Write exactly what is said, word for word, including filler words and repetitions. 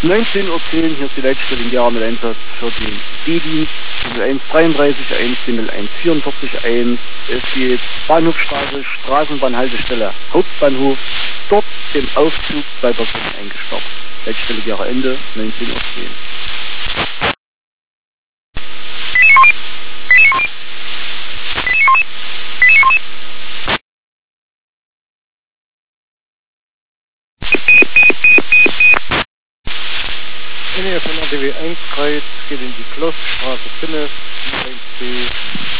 neunzehn Uhr zehn, hier ist die Leitstelle in Gera mit Einsatz für den D-Dienst eins dreiunddreißig eins, eins vierundvierzig eins. Es geht Bahnhofstraße, Straßenbahnhaltestelle, Hauptbahnhof, dort im Aufzug zwei Personen eingesperrt. Leitstelle Gera Ende, neunzehn Uhr zehn. N E F von R D W eins Kreuz geht in die Klosterstraße fünf, eins B.